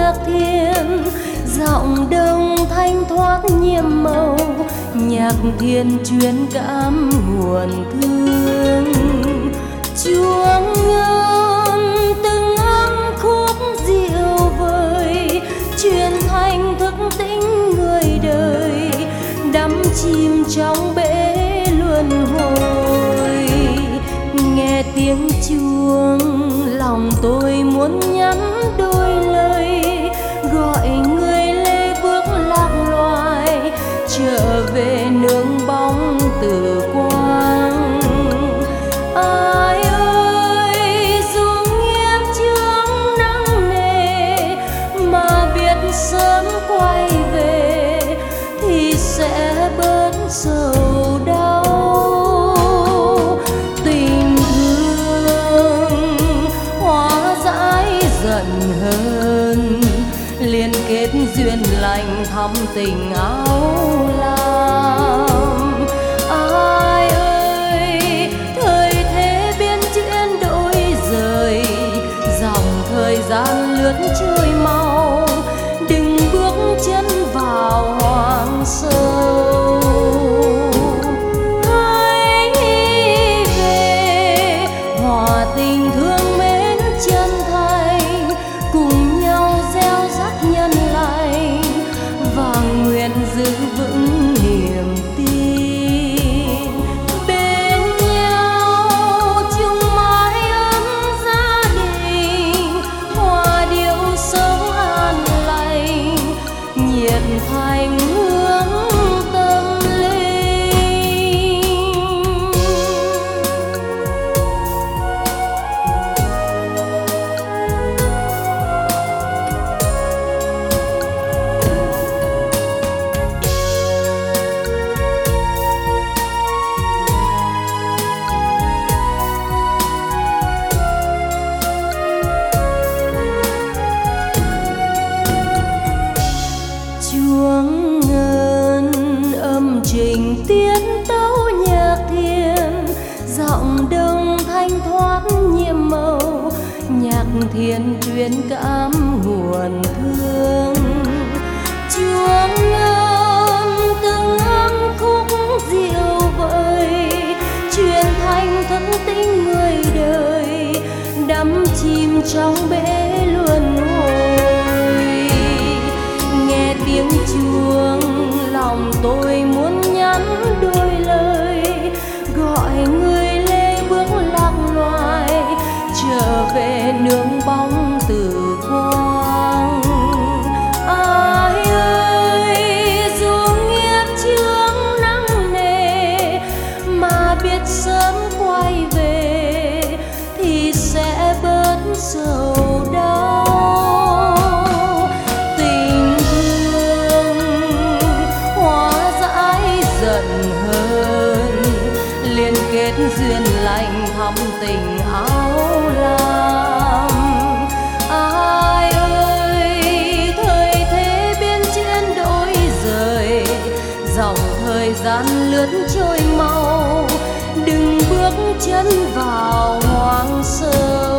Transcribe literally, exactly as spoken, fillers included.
nhạc thiền, giọng đông thanh thoát nhiệm màu, nhạc thiền truyền cảm nguồn thương. Chuông ngân từng âm khúc dịu vời, truyền thành thức tỉnh người đời, đắm chìm trong bể luân hồi. Nghe tiếng chuông lòng tôi muốn nhắn đôi lời, gọi người lê bước lạc loài trở về nương bóng từ quang. Ai ơi dù nghiêm chướng nặng nề mà biết sớm quay về thì sẽ bớt sầu đau. Tình thương hóa giải giận hờn, liên kết duyên lành thắm tình áo lam. Ai ơi thời thế biến chuyển đổi rời, dòng thời gian lướt trôi mau, đừng bước chân vào hoang sâu. Hãy về hòa tình thương mến chân thành, cùng nhau gieo rắc nhân lành và nguyện giữ vững niềm tin. Bên nhau chung mái ấm gia đình, hòa điệu sống an lành, nhiệt thành hướng tâm linh. Chuông ngân âm trình tiến tấu nhạc thiền, giọng đông thanh thoát nhiệm màu, nhạc thiền truyền cảm nguồn thương. Chuông ngân từng âm khúc dịu vời, truyền thanh thức tỉnh người đời, đắm chìm trong bể luân hồi. Nghe tiếng chuông lòng tôi muốn nhắn đôi lời, gọi người lê bước lạc loài trở về nương bóng từ quang. Ai ơi dù nghiệp chướng nặng nề mà biết sớm quay về thì sẽ bớt sầu đau. Tình thương hóa giải giận hờn, liên kết duyên lành thắm tình áo lam. Ai ơi thời thế biến chuyển đổi rời, dòng thời gian lướt trôi mau, đừng bước chân vào hoang sơ.